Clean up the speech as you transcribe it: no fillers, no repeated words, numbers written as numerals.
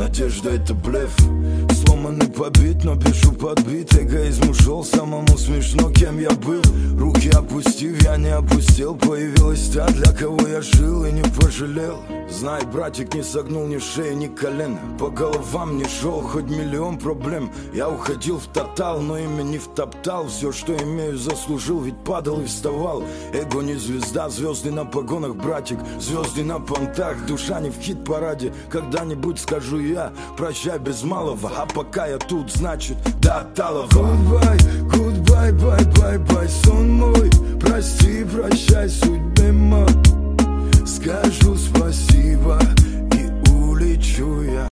надежда это блеф. Сломанный побит, но пишу подбит. Эгоизм ушел, самому смешно, кем я был. Руки опустив, я не опустил. Появилась та, для кого я жил и не пожалел. Знай, братик, не согнул ни шеи, ни колен. По головам не шел, хоть миллион проблем. Я уходил в тотал, но имя не втоптал. Все, что имею, заслужил, ведь падал и вставал. Эго не звезда, звезды на погонах, братик. Звезды на понтах, душа не в хит-параде. Когда-нибудь скажу я, прощай без малого. А пока я тут, значит, до талого. Goodbye, goodbye, bye, bye, bye, сон мой. Прости, прощай, судьбе мой. Скажу спасибо и улечу я.